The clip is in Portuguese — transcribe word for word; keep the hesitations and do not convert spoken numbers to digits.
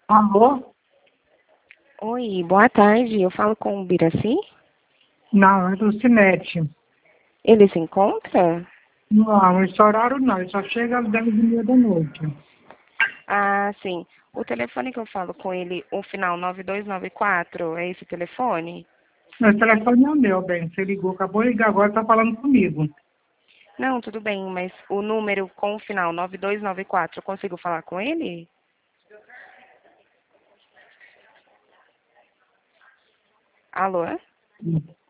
Alô? Oi, boa tarde. Eu falo com o Biraci? Não, é do Cinete. Ele se encontra? Não, esse horário não, ele só chega às dez e meia da noite. Ah, sim. O telefone que eu falo com ele, o final nove dois nove quatro, é esse telefone? Meu telefone é o meu, bem. Você ligou, acabou de ligar agora, tá falando comigo. Não, tudo bem, mas o número com o final nove dois nove quatro, eu consigo falar com ele? Alô?